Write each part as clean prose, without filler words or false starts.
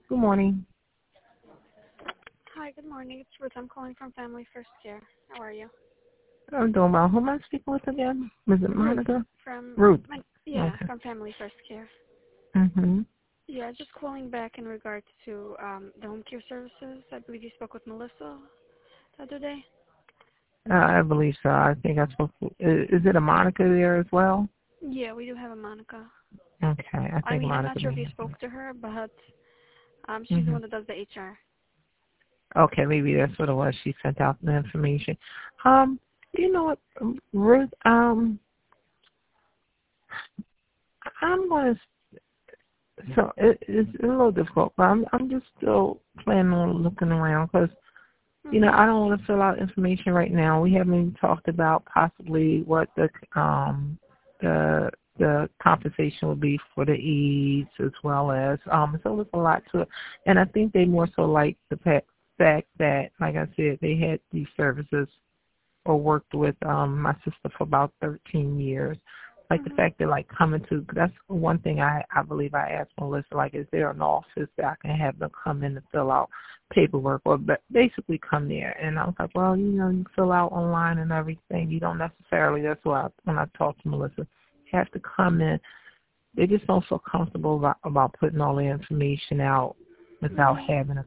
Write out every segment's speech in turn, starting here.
Good morning. Hi, good morning. It's Ruth. I'm calling from Family First Care. How are you? I'm doing well. Who am I speaking with again? Is it Ruth Monica? from Ruth. Okay. from Family First Care. Mhm. Yeah, just calling back in regards to the home care services. I believe you spoke with Melissa the other day. I believe so. I think I spoke. Is it a Monica there as well? Yeah, we do have a Monica. Okay. I I think mean, I'm Monica not sure if may you have been. spoke to her, but she's the Mhm. one that does the HR. Okay, maybe that's what it was. She sent out the information. Um, you know what, Ruth? I'm going to. So it's a little difficult, but I'm just still planning on looking around because Mhm. I don't want to fill out information right now. We haven't even talked about possibly what the the compensation would be for the eads as well as so there's a lot to it. And I think they more so like the fact that, like I said, they had these services or worked with my sister for about 13 years. Like the Mhm. fact that like coming to, that's one thing I believe I asked Melissa, like is there an office that I can have them come in to fill out paperwork or basically come there? And I was like, well, you fill out online and everything. You don't necessarily, that's why when I talked to Melissa, you have to come in. They just don't feel comfortable about putting all the information out without Mhm. having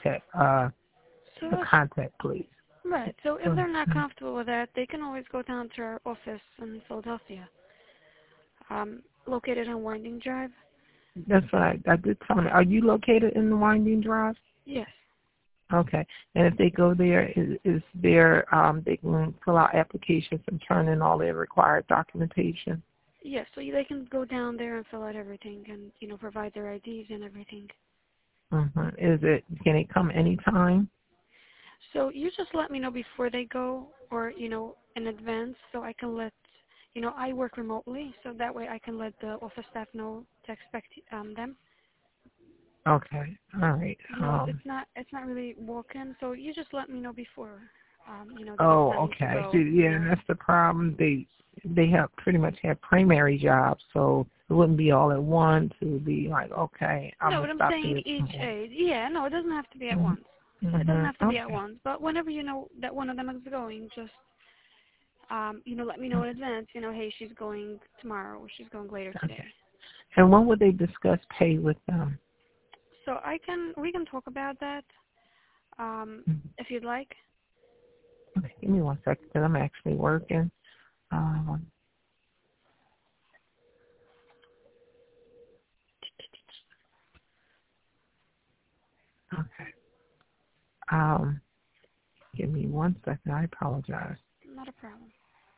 So a that's contact, please. right. So if So, they're not comfortable with that, they can always go down to our office in Philadelphia, located on Winding Drive. that's what I did tell them. Are you located in the Winding Drive? Yes. Okay. And if they go there, is there they can fill out applications and turn in all their required documentation? Yes, so they can go down there and fill out everything and, provide their IDs and everything. Mm-hmm. Can they come anytime? So you just let me know before they go or, in advance so I can I work remotely, so that way I can let the office staff know to expect them. Okay. All right. It's not really walk-in, so you just let me know before, the best Oh, time to okay. go. See, yeah, Yeah. and that's the problem. They have pretty much have primary jobs, so it wouldn't be all at once. It would be like, okay, I'm No, gonna but I'm stop saying there. each aid. Yeah, no, it doesn't have to be at Mm-hmm. once. It doesn't have to Mm-hmm. be at Okay. once. But whenever you know that one of them is going, just let me know in advance. Hey, she's going tomorrow or she's going later Okay. today. And when would they discuss pay with them? So we can talk about that if you'd like. Okay, give me 1 second, because I'm actually working. Um, okay. Um, Give me 1 second. I apologize. Not a problem.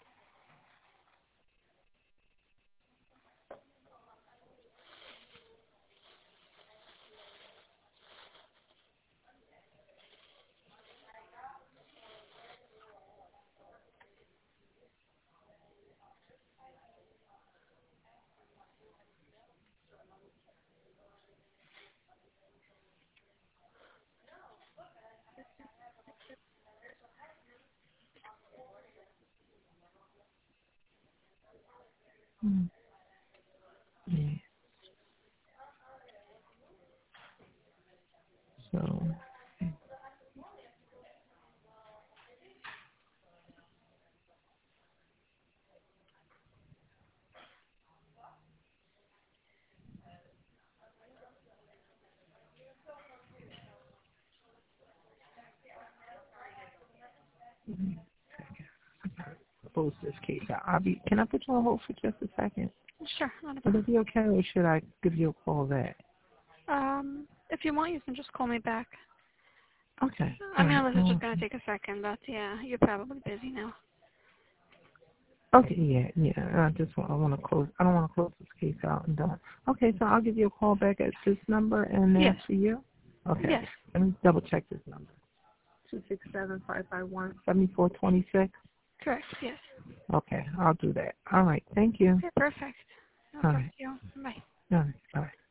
Hmm. Yeah. So, close this case out. Can I put you on hold for just a second? Sure, not a Would problem. it be okay, or should I give you a call back? If you want, you can just call me back. Okay. I All mean, right. unless it's just gonna take a second, but yeah, you're probably busy now. Okay. Yeah. I want to close. I don't want to close this case out and done. Okay. So I'll give you a call back at this number and Yes. ask for you. Okay. Yes. Let me double check this number. 267-551-7426. Correct. Yes. Okay. I'll do that. All right. Thank you. Okay. Perfect. No, All talk right. to you. Bye. All right. Bye.